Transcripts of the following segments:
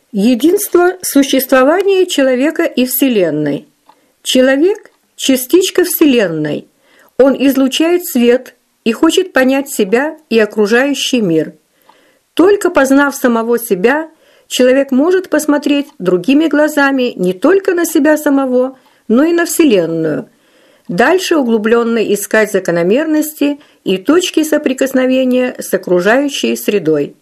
Единство существования человека и Вселенной. Человек – частичка Вселенной. Он излучает свет и хочет понять себя и окружающий мир. Только познав самого себя, человек может посмотреть другими глазами не только на себя самого, но и на Вселенную. Дальше углубленно искать закономерности и точки соприкосновения с окружающей средой.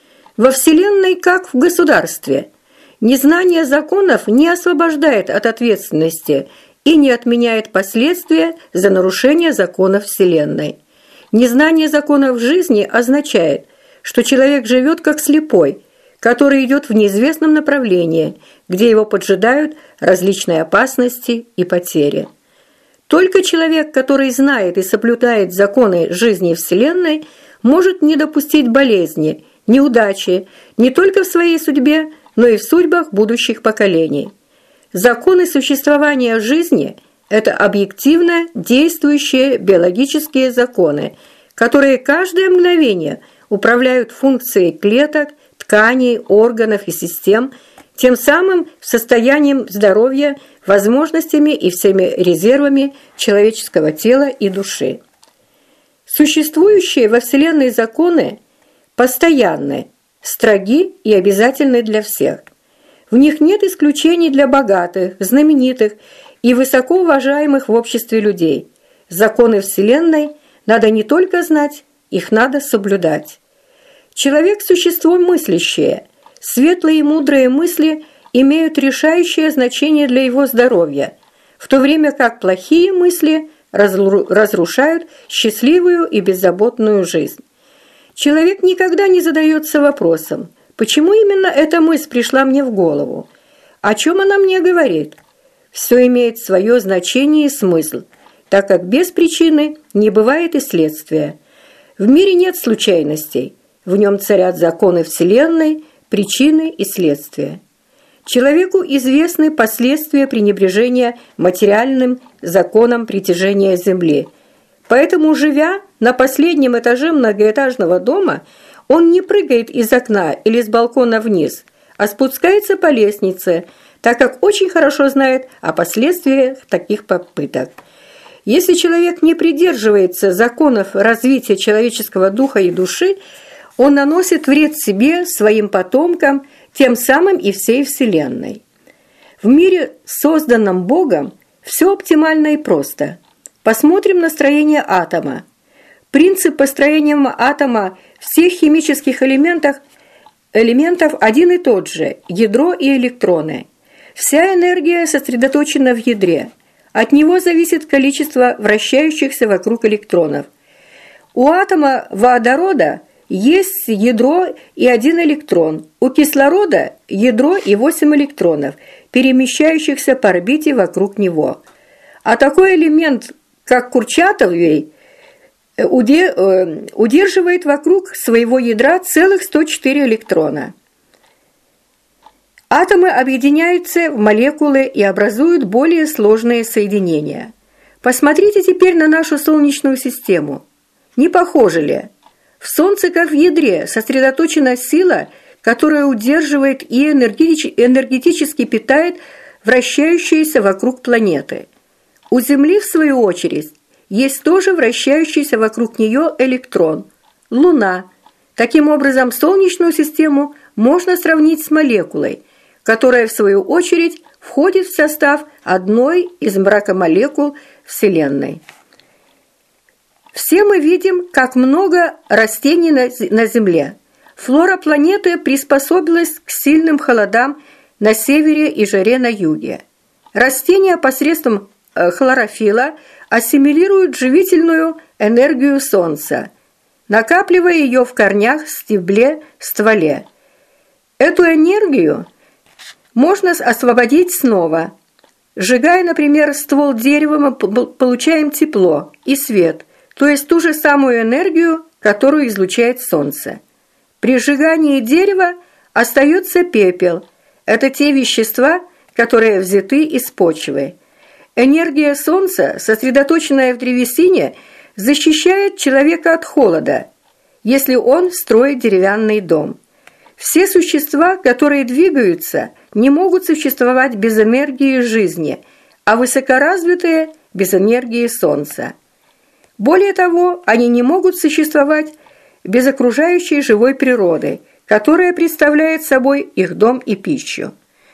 Во Вселенной, как в государстве, незнание законов не освобождает от ответственности и не отменяет последствия за нарушение законов Вселенной. Незнание законов жизни означает, что человек живет как слепой, который идет в неизвестном направлении, где его поджидают различные опасности и потери. Только человек, который знает и соблюдает законы жизни Вселенной, может не допустить болезни, неудачи не только в своей судьбе, но и в судьбах будущих поколений. Законы существования жизни – это объективно действующие биологические законы, которые каждое мгновение управляют функцией клеток, тканей, органов и систем, тем самым состоянием здоровья, возможностями и всеми резервами человеческого тела и души. Существующие во Вселенной законы постоянны, строги и обязательны для всех. В них нет исключений для богатых, знаменитых и высоко уважаемых в обществе людей. Законы Вселенной надо не только знать, их надо соблюдать. Человек – существо мыслящее. Светлые и мудрые мысли имеют решающее значение для его здоровья, в то время как плохие мысли разрушают счастливую и беззаботную жизнь. Человек никогда не задается вопросом, почему именно эта мысль пришла мне в голову, о чем она мне говорит. Все имеет свое значение и смысл, так как без причины не бывает и следствия. В мире нет случайностей, в нем царят законы Вселенной, причины и следствия. Человеку известны последствия пренебрежения материальным законом притяжения Земли. Поэтому, живя на последнем этаже многоэтажного дома, он не прыгает из окна или с балкона вниз, а спускается по лестнице, так как очень хорошо знает о последствиях таких попыток. Если человек не придерживается законов развития человеческого духа и души, он наносит вред себе, своим потомкам, тем самым и всей Вселенной. В мире, созданном Богом, все оптимально и просто. Посмотрим на строение атома. Принцип построения атома всех химических элементов один и тот же – ядро и электроны. Вся энергия сосредоточена в ядре. От него зависит количество вращающихся вокруг электронов. У атома водорода есть ядро и 1 электрон. У кислорода ядро и 8 электронов, перемещающихся по орбите вокруг него. А такой элемент, как Курчатовый, удерживает вокруг своего ядра целых 104 электрона. Атомы объединяются в молекулы и образуют более сложные соединения. Посмотрите теперь на нашу Солнечную систему. Не похоже ли? В Солнце, как в ядре, сосредоточена сила, которая удерживает и энергетически питает вращающиеся вокруг планеты. У Земли, в свою очередь, есть тоже вращающийся вокруг нее электрон – Луна. Таким образом, Солнечную систему можно сравнить с молекулой, которая, в свою очередь, входит в состав одной из мракомолекул Вселенной. Все мы видим, как много растений на Земле. Флора планеты приспособилась к сильным холодам на севере и жаре на юге. Растения посредством хлорофилла ассимилируют живительную энергию Солнца, накапливая ее в корнях, стебле, стволе. Эту энергию можно освободить снова. Сжигая, например, ствол дерева, мы получаем тепло и свет, то есть ту же самую энергию, которую излучает Солнце. При сжигании дерева остается пепел. Это те вещества, которые взяты из почвы. Энергия Солнца, сосредоточенная в древесине, защищает человека от холода, если он строит деревянный дом. Все существа, которые двигаются, не могут существовать без энергии жизни, а высокоразвитые – без энергии Солнца. Более того, они не могут существовать без окружающей живой природы, которая представляет собой их дом и пищу.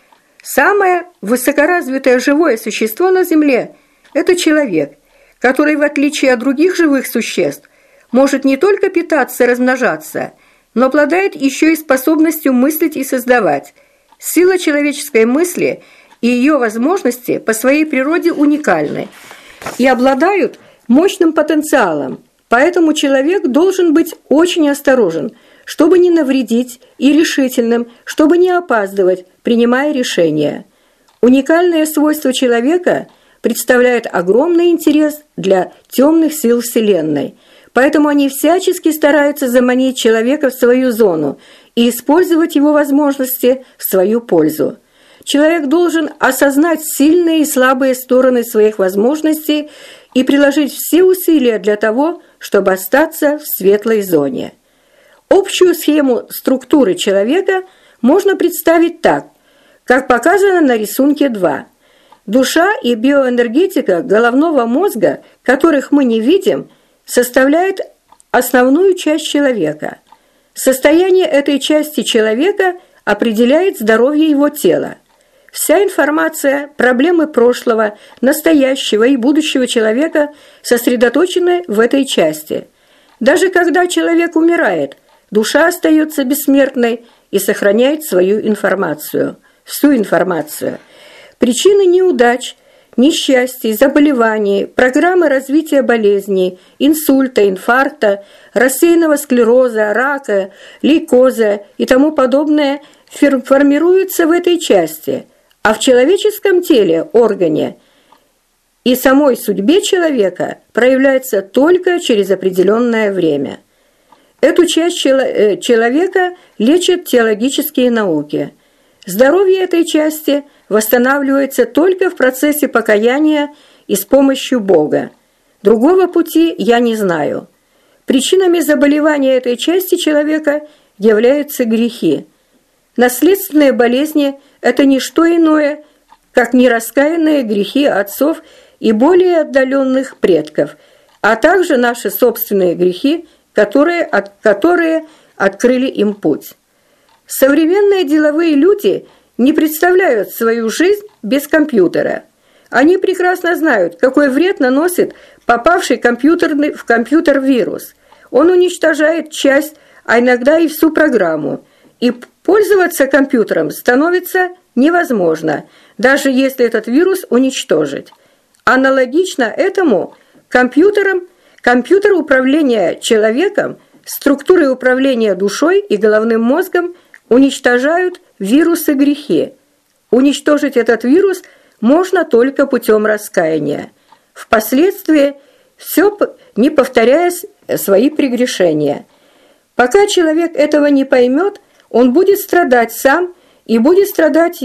Самое высокоразвитое живое существо на Земле – это человек, который, в отличие от других живых существ, может не только питаться и размножаться, но обладает еще и способностью мыслить и создавать. Сила человеческой мысли и ее возможности по своей природе уникальны и обладают мощным потенциалом, поэтому человек должен быть очень осторожен, чтобы не навредить, и решительным, чтобы не опаздывать, принимая решения. Уникальное свойство человека представляет огромный интерес для темных сил Вселенной, поэтому они всячески стараются заманить человека в свою зону и использовать его возможности в свою пользу. Человек должен осознать сильные и слабые стороны своих возможностей и приложить все усилия для того, чтобы остаться в светлой зоне. Общую схему структуры человека можно представить так, как показано на рисунке 2. Душа и биоэнергетика головного мозга, которых мы не видим, составляют основную часть человека. Состояние этой части человека определяет здоровье его тела. Вся информация, проблемы прошлого, настоящего и будущего человека сосредоточены в этой части. Даже когда человек умирает, душа остается бессмертной и сохраняет свою информацию, всю информацию. Причины неудач, несчастий, заболеваний, программы развития болезней, инсульта, инфаркта, рассеянного склероза, рака, лейкоза и тому подобное формируются в этой части, а в человеческом теле, органе и самой судьбе человека проявляется только через определенное время. Эту часть человека лечат теологические науки. Здоровье этой части восстанавливается только в процессе покаяния и с помощью Бога. Другого пути я не знаю. Причинами заболевания этой части человека являются грехи. Наследственные болезни – это не что иное, как нераскаянные грехи отцов и более отдаленных предков, а также наши собственные грехи, которые открыли им путь. Современные деловые люди не представляют свою жизнь без компьютера. Они прекрасно знают, какой вред наносит попавший в компьютер вирус. Он уничтожает часть, а иногда и всю программу. И пользоваться компьютером становится невозможно, даже если этот вирус уничтожить. Аналогично этому компьютер управления человеком, структуры управления душой и головным мозгом уничтожают вирусы-грехи. Уничтожить этот вирус можно только путем раскаяния. Впоследствии все не повторяя свои прегрешения. Пока человек этого не поймет, он будет страдать сам и будут страдать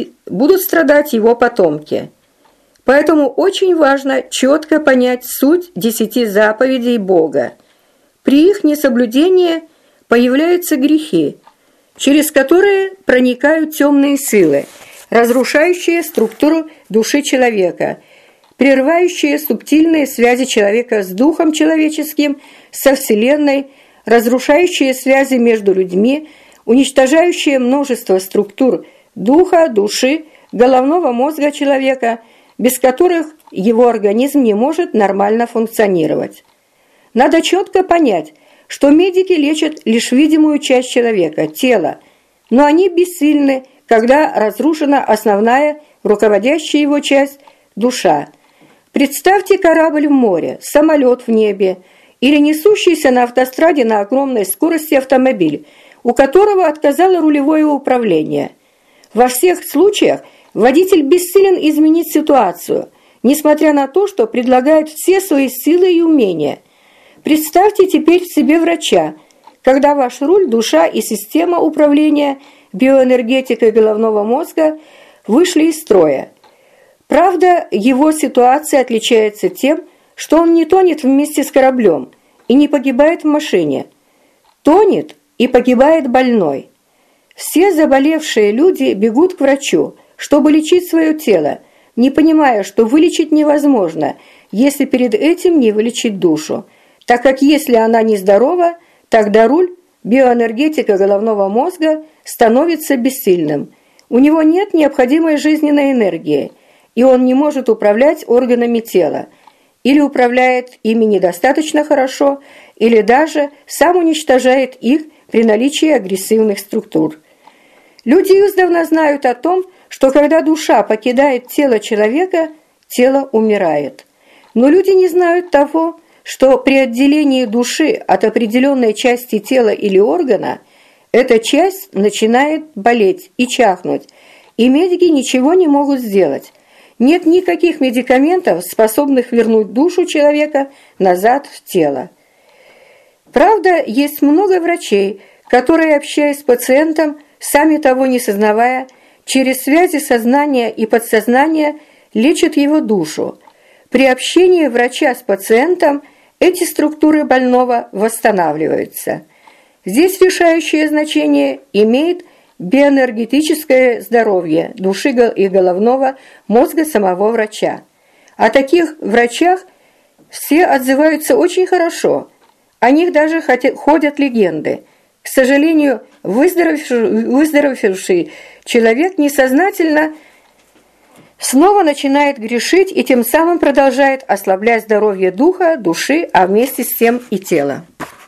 его потомки. Поэтому очень важно четко понять суть 10 заповедей Бога. При их несоблюдении появляются грехи, через которые проникают темные силы, разрушающие структуру души человека, прерывающие субтильные связи человека с духом человеческим, со Вселенной, разрушающие связи между людьми, уничтожающие множество структур духа, души, головного мозга человека, без которых его организм не может нормально функционировать. Надо четко понять, что медики лечат лишь видимую часть человека, тело, но они бессильны, когда разрушена основная, руководящая его часть – душа. Представьте корабль в море, самолет в небе или несущийся на автостраде на огромной скорости автомобиль, у которого отказало рулевое управление. Во всех случаях водитель бессилен изменить ситуацию, несмотря на то, что предлагает все свои силы и умения. Представьте теперь себе врача, когда ваш руль, душа и система управления биоэнергетикой головного мозга вышли из строя. Правда, его ситуация отличается тем, что он не тонет вместе с кораблем и не погибает в машине. Тонет и погибает больной. Все заболевшие люди бегут к врачу, чтобы лечить свое тело, не понимая, что вылечить невозможно, если перед этим не вылечить душу, так как если она нездорова, тогда руль, биоэнергетика головного мозга, становится бессильным. У него нет необходимой жизненной энергии, и он не может управлять органами тела, или управляет ими недостаточно хорошо, или даже сам уничтожает их при наличии агрессивных структур. Люди издавна знают о том, что когда душа покидает тело человека, тело умирает. Но люди не знают того, что при отделении души от определенной части тела или органа эта часть начинает болеть и чахнуть, и медики ничего не могут сделать. Нет никаких медикаментов, способных вернуть душу человека назад в тело. Правда, есть много врачей, которые, общаясь с пациентом, сами того не сознавая, через связи сознания и подсознания лечат его душу. При общении врача с пациентом эти структуры больного восстанавливаются. Здесь решающее значение имеет биоэнергетическое здоровье души и головного мозга самого врача. О таких врачах все отзываются очень хорошо. О них даже ходят легенды. К сожалению, выздоровевший человек несознательно снова начинает грешить и тем самым продолжает ослаблять здоровье духа, души, а вместе с тем и тела.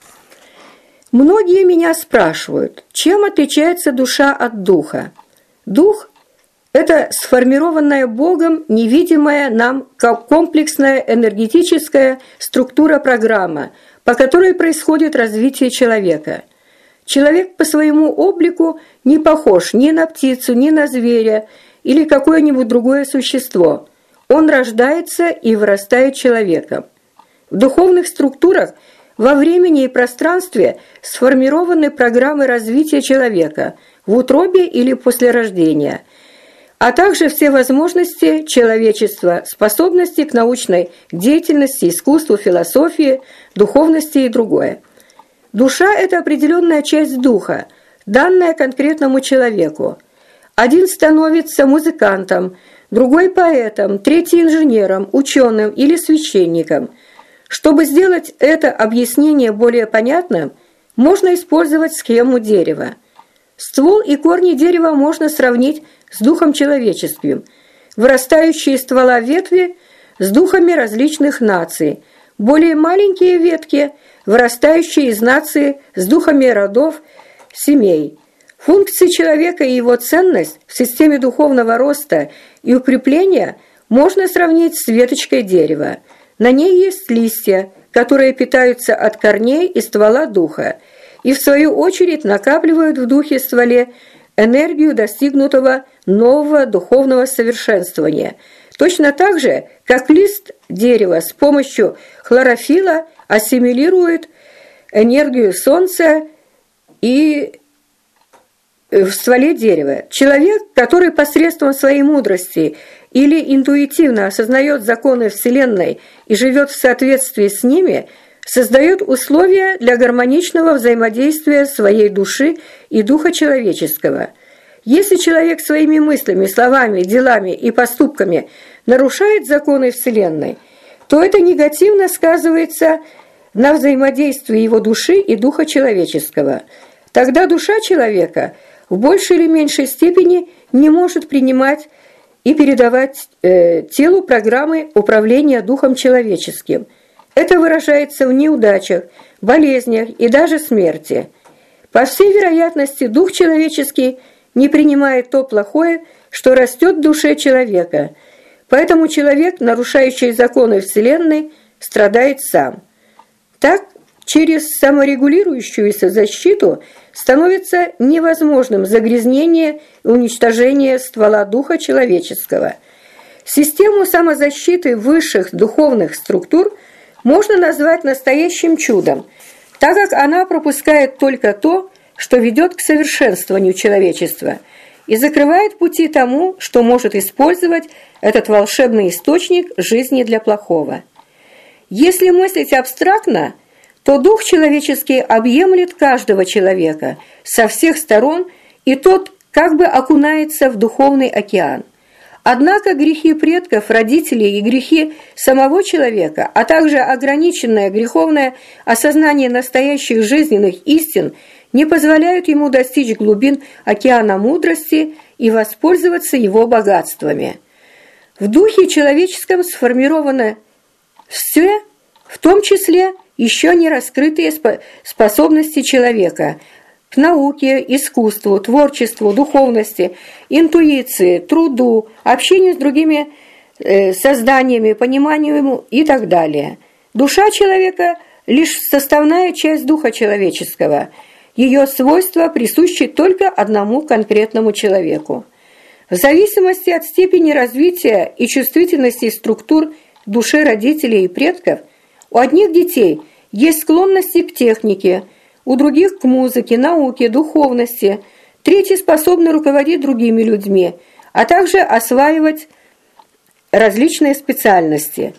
Многие меня спрашивают, чем отличается душа от духа? Дух – это сформированная Богом невидимая нам комплексная энергетическая структура-программа, по которой происходит развитие человека. Человек по своему облику не похож ни на птицу, ни на зверя или какое-нибудь другое существо. Он рождается и вырастает человеком. В духовных структурах во времени и пространстве сформированы программы развития человека в утробе или после рождения, а также все возможности человечества, способности к научной деятельности, искусству, философии, духовности и другое. Душа – это определенная часть духа, данная конкретному человеку. Один становится музыкантом, другой – поэтом, третий – инженером, ученым или священником. Чтобы сделать это объяснение более понятным, можно использовать схему дерева. Ствол и корни дерева можно сравнить с духом человеческим, вырастающие из ствола ветви с духами различных наций, более маленькие ветки, вырастающие из нации с духами родов, семей. Функции человека и его ценность в системе духовного роста и укрепления можно сравнить с веточкой дерева. На ней есть листья, которые питаются от корней и ствола духа, и в свою очередь накапливают в духе-стволе энергию достигнутого нового духовного совершенствования, точно так же, как лист дерева с помощью хлорофилла ассимилирует энергию солнца и в стволе дерева. Человек, который посредством своей мудрости или интуитивно осознает законы Вселенной и живет в соответствии с ними, создает условия для гармоничного взаимодействия своей души и духа человеческого. Если человек своими мыслями, словами, делами и поступками нарушает законы Вселенной, то это негативно сказывается на взаимодействии его души и духа человеческого. Тогда душа человека в большей или меньшей степени не может принимать и передавать телу программы управления духом человеческим. Это выражается в неудачах, болезнях и даже смерти. По всей вероятности, дух человеческий не принимает то плохое, что растет в душе человека. Поэтому человек, нарушающий законы Вселенной, страдает сам. Так, через саморегулирующуюся защиту становится невозможным загрязнение и уничтожение ствола духа человеческого. Систему самозащиты высших духовных структур можно назвать настоящим чудом, так как она пропускает только то, что ведет к совершенствованию человечества, и закрывает пути тому, что может использовать этот волшебный источник жизни для плохого. Если мыслить абстрактно, то дух человеческий объемлет каждого человека со всех сторон и тот как бы окунается в духовный океан. Однако грехи предков, родителей и грехи самого человека, а также ограниченное греховное осознание настоящих жизненных истин не позволяют ему достичь глубин океана мудрости и воспользоваться его богатствами. В духе человеческом сформировано все, в том числе еще не раскрытые способности человека к науке, искусству, творчеству, духовности, интуиции, труду, общению с другими созданиями, пониманию ему и так далее. Душа человека – лишь составная часть духа человеческого. Ее свойства присущи только одному конкретному человеку. В зависимости от степени развития и чувствительности структур души родителей и предков, у одних детей есть склонности к технике, у других к музыке, науке, духовности, третьи способны руководить другими людьми, а также осваивать различные специальности.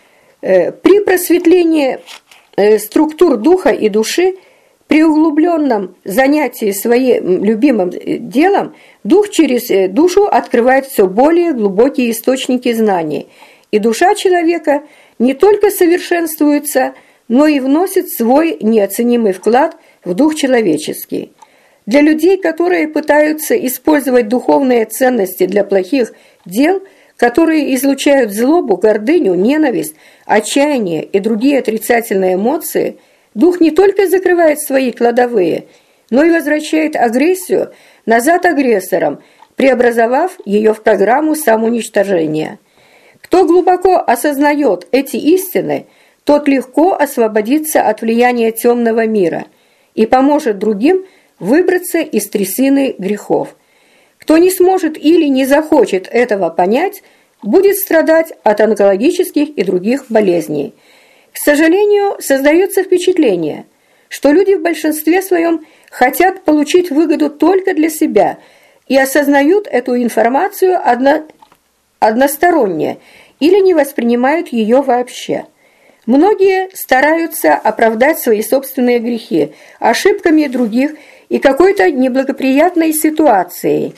При просветлении структур духа и души, при углубленном занятии своим любимым делом, дух через душу открывает все более глубокие источники знаний, и душа человека не только совершенствуется, но и вносит свой неоценимый вклад в дух человеческий. Для людей, которые пытаются использовать духовные ценности для плохих дел, которые излучают злобу, гордыню, ненависть, отчаяние и другие отрицательные эмоции, дух не только закрывает свои кладовые, но и возвращает агрессию назад агрессорам, преобразовав ее в программу самоуничтожения. Кто глубоко осознает эти истины, тот легко освободится от влияния темного мира и поможет другим выбраться из трясины грехов. Кто не сможет или не захочет этого понять, будет страдать от онкологических и других болезней. К сожалению, создается впечатление, что люди в большинстве своем хотят получить выгоду только для себя и осознают эту информацию односторонне или не воспринимают ее вообще. Многие стараются оправдать свои собственные грехи ошибками других и какой-то неблагоприятной ситуацией,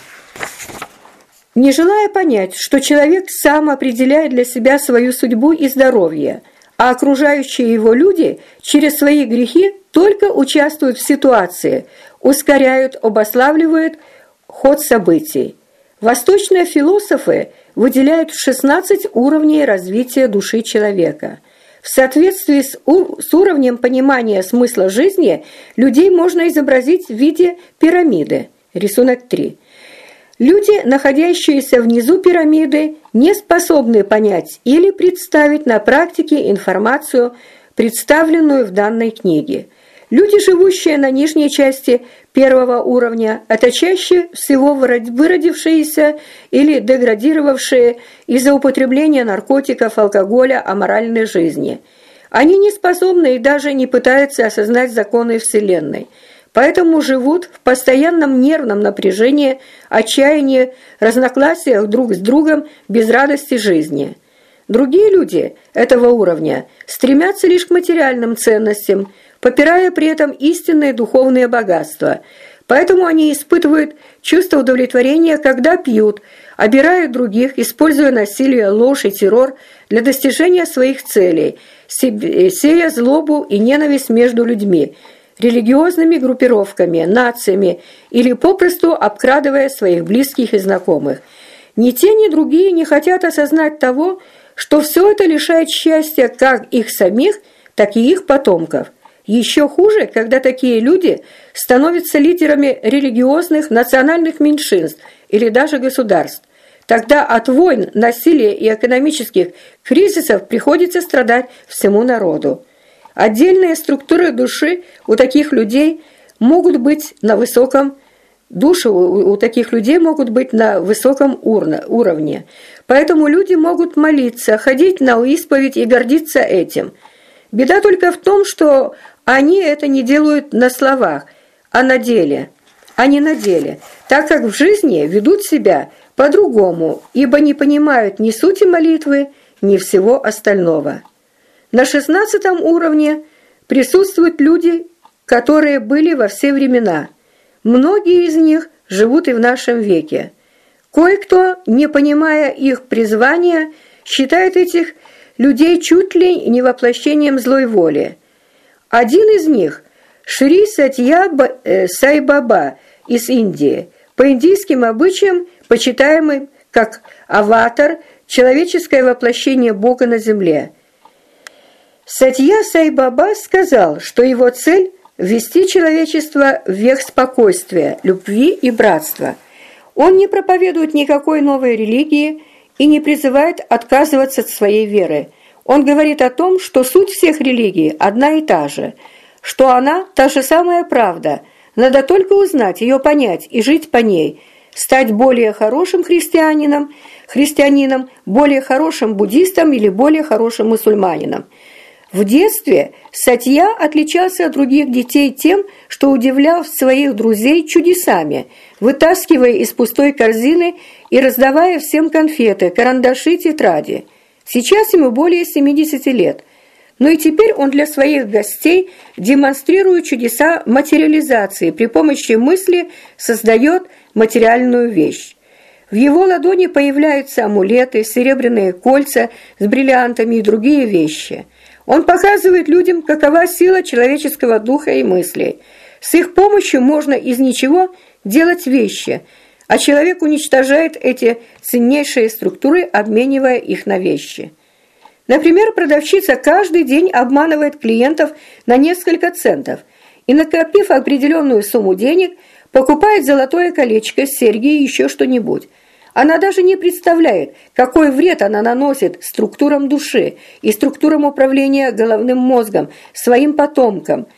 не желая понять, что человек сам определяет для себя свою судьбу и здоровье, а окружающие его люди через свои грехи только участвуют в ситуации, ускоряют, обуславливают ход событий. Восточные философы выделяют 16 уровней развития души человека. В соответствии с уровнем понимания смысла жизни людей можно изобразить в виде пирамиды. Рисунок 3. Люди, находящиеся внизу пирамиды, не способны понять или представить на практике информацию, представленную в данной книге. Люди, живущие на нижней части первого уровня, это чаще всего выродившиеся или деградировавшие из-за употребления наркотиков, алкоголя, аморальной жизни. Они не способны и даже не пытаются осознать законы Вселенной, поэтому живут в постоянном нервном напряжении, отчаянии, разногласиях друг с другом, без радости жизни. Другие люди этого уровня стремятся лишь к материальным ценностям, попирая при этом истинные духовные богатства. Поэтому они испытывают чувство удовлетворения, когда пьют, обирают других, используя насилие, ложь и террор для достижения своих целей, сея злобу и ненависть между людьми, религиозными группировками, нациями или попросту обкрадывая своих близких и знакомых. Ни те, ни другие не хотят осознать того, что все это лишает счастья как их самих, так и их потомков. Еще хуже, когда такие люди становятся лидерами религиозных, национальных меньшинств или даже государств. Тогда от войн, насилия и экономических кризисов приходится страдать всему народу. Отдельные структуры души у таких людей могут быть на высоком уровне. Поэтому люди могут молиться, ходить на исповедь и гордиться этим. Беда только в том, что они это не делают на словах, а не на деле, так как в жизни ведут себя по-другому, ибо не понимают ни сути молитвы, ни всего остального. На 16 уровне присутствуют люди, которые были во все времена. Многие из них живут и в нашем веке. Кое-кто, не понимая их призвания, считает этих людей чуть ли не воплощением злой воли. Один из них, Шри Сатья Сай Баба из Индии, по индийским обычаям почитаемый как аватар, человеческое воплощение Бога на земле. Сатья Сай Баба сказал, что его цель – ввести человечество в век спокойствия, любви и братства. Он не проповедует никакой новой религии и не призывает отказываться от своей веры. Он говорит о том, что суть всех религий одна и та же, что она та же самая правда, надо только узнать ее, понять и жить по ней, стать более хорошим христианином, более хорошим буддистом или более хорошим мусульманином. В детстве Сатья отличался от других детей тем, что удивлял своих друзей чудесами, вытаскивая из пустой корзины и раздавая всем конфеты, карандаши, тетради. Сейчас ему более 70 лет, но и теперь он для своих гостей демонстрирует чудеса материализации, при помощи мысли создает материальную вещь. В его ладони появляются амулеты, серебряные кольца с бриллиантами и другие вещи. Он показывает людям, какова сила человеческого духа и мыслей. С их помощью можно из ничего делать вещи, а человек уничтожает эти ценнейшие структуры, обменивая их на вещи. Например, продавщица каждый день обманывает клиентов на несколько центов и, накопив определенную сумму денег, покупает золотое колечко, серьги и еще что-нибудь. Она даже не представляет, какой вред она наносит структурам души и структурам управления головным мозгом своих потомков,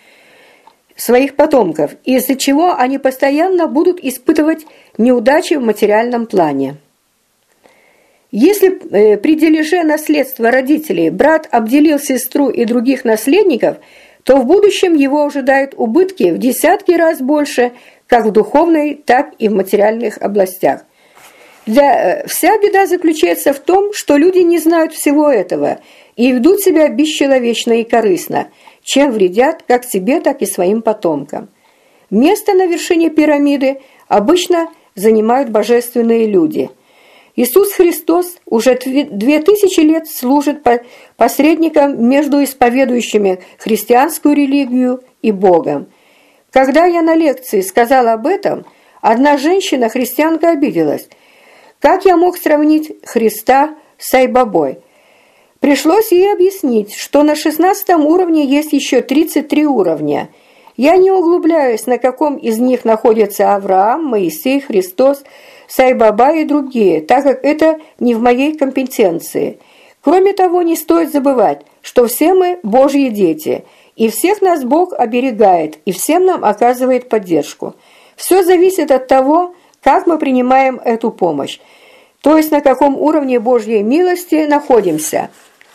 из-за чего они постоянно будут испытывать неудачи в материальном плане. Если при дележе наследства родителей брат обделил сестру и других наследников, то в будущем его ожидают убытки в десятки раз больше, как в духовной, так и в материальных областях. Вся беда заключается в том, что люди не знают всего этого и ведут себя бесчеловечно и корыстно, чем вредят как себе, так и своим потомкам. Место на вершине пирамиды обычно занимают божественные люди. Иисус Христос уже 2000 лет служит посредником между исповедующими христианскую религию и Богом. Когда я на лекции сказала об этом, одна женщина-христианка обиделась. Как я мог сравнить Христа с Сай-Бабой? Пришлось ей объяснить, что на 16 уровне есть еще 33 уровня. Я не углубляюсь, на каком из них находятся Авраам, Моисей, Христос, Сай-Баба и другие, так как это не в моей компетенции. Кроме того, не стоит забывать, что все мы Божьи дети, и всех нас Бог оберегает, и всем нам оказывает поддержку. Все зависит от того, как мы принимаем эту помощь, то есть на каком уровне Божьей милости находимся.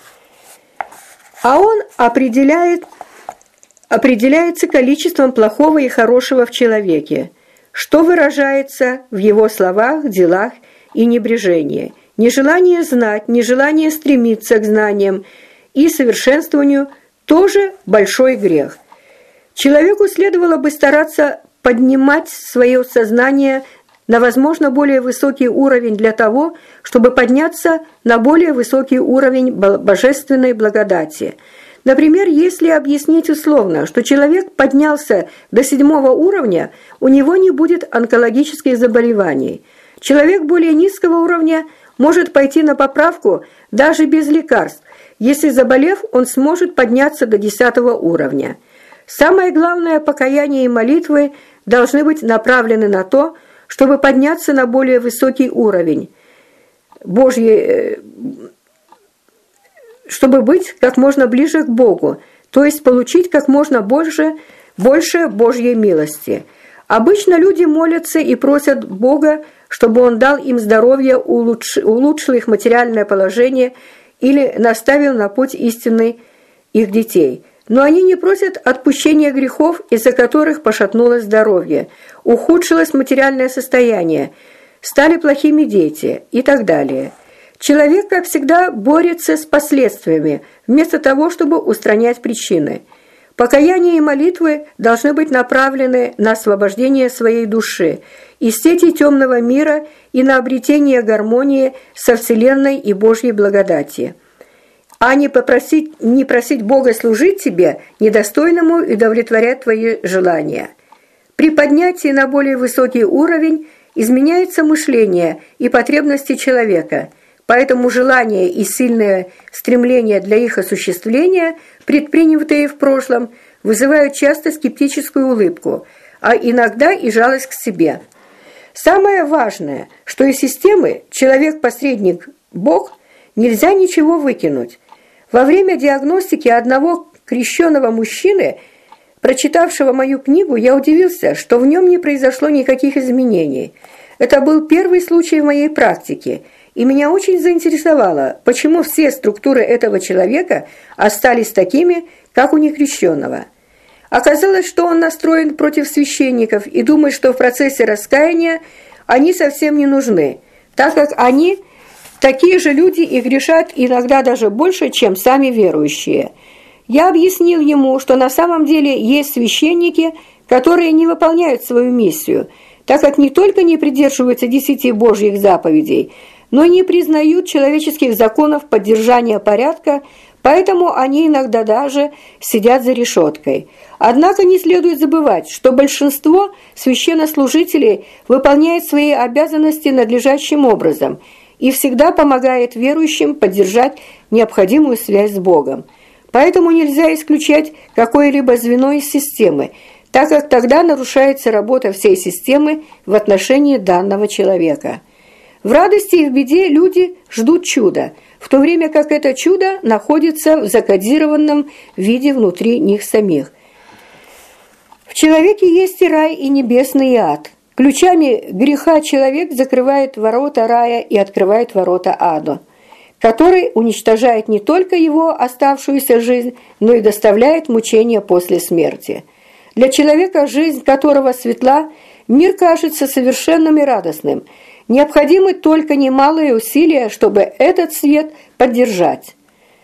А он определяется количеством плохого и хорошего в человеке, что выражается в его словах, делах и небрежении. Нежелание знать, нежелание стремиться к знаниям и совершенствованию тоже большой грех. Человеку следовало бы стараться поднимать свое сознание на, возможно, более высокий уровень для того, чтобы подняться на более высокий уровень божественной благодати. Например, если объяснить условно, что человек поднялся до 7-го уровня, у него не будет онкологических заболеваний. Человек более низкого уровня может пойти на поправку даже без лекарств. Если заболев, он сможет подняться до 10-го уровня. Самое главное, покаяние и молитвы должны быть направлены на то, чтобы подняться на более высокий уровень чтобы быть как можно ближе к Богу, то есть получить как можно больше Божьей милости. Обычно люди молятся и просят Бога, чтобы Он дал им здоровье, улучшил их материальное положение или наставил на путь истинный их детей. Но они не просят отпущения грехов, из-за которых пошатнулось здоровье, ухудшилось материальное состояние, стали плохими дети и так далее. Человек, как всегда, борется с последствиями, вместо того, чтобы устранять причины. Покаяние и молитвы должны быть направлены на освобождение своей души из сети темного мира и на обретение гармонии со Вселенной и Божьей благодати, а не просить Бога служить тебе, недостойному, и удовлетворять твои желания. При поднятии на более высокий уровень изменяется мышление и потребности человека, поэтому желания и сильное стремление для их осуществления, предпринятые в прошлом, вызывают часто скептическую улыбку, а иногда и жалость к себе. Самое важное, что из системы «человек-посредник, Бог» нельзя ничего выкинуть. Во время диагностики одного крещенного мужчины, прочитавшего мою книгу, я удивился, что в нем не произошло никаких изменений. Это был первый случай в моей практике, и меня очень заинтересовало, почему все структуры этого человека остались такими, как у некрещенного. Оказалось, что он настроен против священников и думает, что в процессе раскаяния они совсем не нужны, так как они такие же люди и грешат иногда даже больше, чем сами верующие. Я объяснил ему, что на самом деле есть священники, которые не выполняют свою миссию, так как не только не придерживаются 10 Божьих заповедей, но и не признают человеческих законов поддержания порядка, поэтому они иногда даже сидят за решеткой. Однако не следует забывать, что большинство священнослужителей выполняет свои обязанности надлежащим образом и всегда помогает верующим поддержать необходимую связь с Богом. Поэтому нельзя исключать какое-либо звено из системы, так как тогда нарушается работа всей системы в отношении данного человека. В радости и в беде люди ждут чуда, в то время как это чудо находится в закодированном виде внутри них самих. В человеке есть и рай, и небесный, и ад. Ключами греха человек закрывает ворота рая и открывает ворота ада, который уничтожает не только его оставшуюся жизнь, но и доставляет мучения после смерти. Для человека, жизнь которого светла, мир кажется совершенным и радостным. Необходимы только немалые усилия, чтобы этот свет поддержать.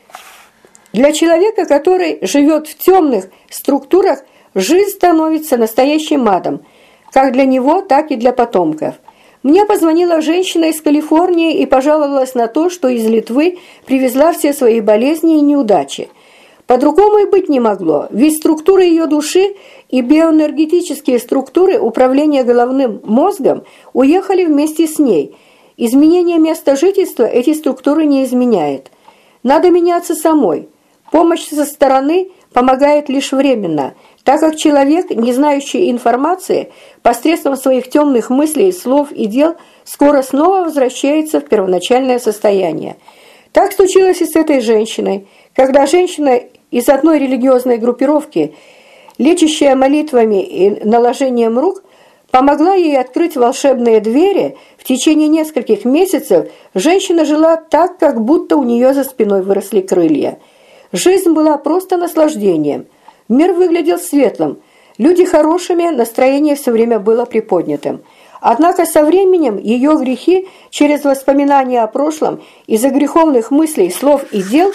Для человека, который живет в темных структурах, жизнь становится настоящим адом, как для него, так и для потомков. Мне позвонила женщина из Калифорнии и пожаловалась на то, что из Литвы привезла все свои болезни и неудачи. По-другому и быть не могло, ведь структуры ее души и биоэнергетические структуры управления головным мозгом уехали вместе с ней. Изменение места жительства эти структуры не изменяет. Надо меняться самой. Помощь со стороны помогает лишь временно, так как человек, не знающий информации, посредством своих темных мыслей, слов и дел, скоро снова возвращается в первоначальное состояние. Так случилось и с этой женщиной. Когда женщина из одной религиозной группировки, лечащая молитвами и наложением рук, помогла ей открыть волшебные двери, в течение нескольких месяцев женщина жила так, как будто у нее за спиной выросли крылья. Жизнь была просто наслаждением. Мир выглядел светлым, люди хорошими, настроение все время было приподнятым. Однако со временем ее грехи через воспоминания о прошлом из-за греховных мыслей, слов и дел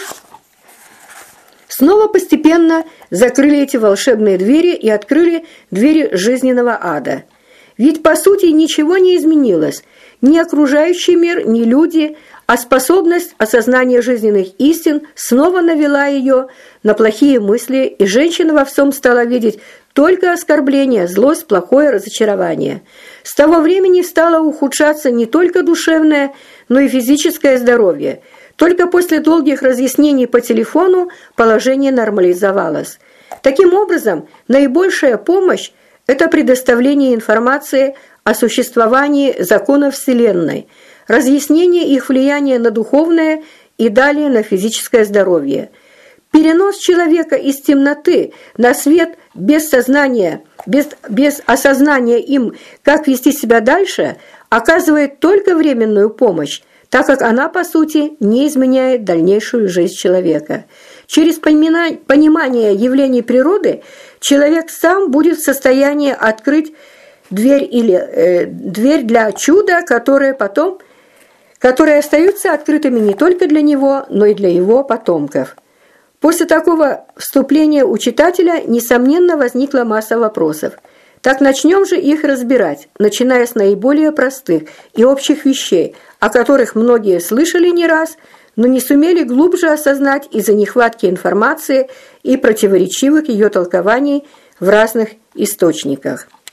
снова постепенно закрыли эти волшебные двери и открыли двери жизненного ада. Ведь по сути ничего не изменилось, ни окружающий мир, ни люди, а способность осознания жизненных истин снова навела ее на плохие мысли, и женщина во всем стала видеть только оскорбление, злость, плохое разочарование. С того времени стало ухудшаться не только душевное, но и физическое здоровье. Только после долгих разъяснений по телефону положение нормализовалось. Таким образом, наибольшая помощь – это предоставление информации о существовании законов Вселенной, разъяснение их влияния на духовное и далее на физическое здоровье. Перенос человека из темноты на свет без сознания, без осознания им, как вести себя дальше, оказывает только временную помощь, так как она, по сути, не изменяет дальнейшую жизнь человека. Через понимание явлений природы человек сам будет в состоянии открыть дверь для чуда, которые остаются открытыми не только для него, но и для его потомков. После такого вступления у читателя, несомненно, возникла масса вопросов. Так начнем же их разбирать, начиная с наиболее простых и общих вещей, о которых многие слышали не раз, но не сумели глубже осознать из-за нехватки информации и противоречивых ее толкований в разных источниках.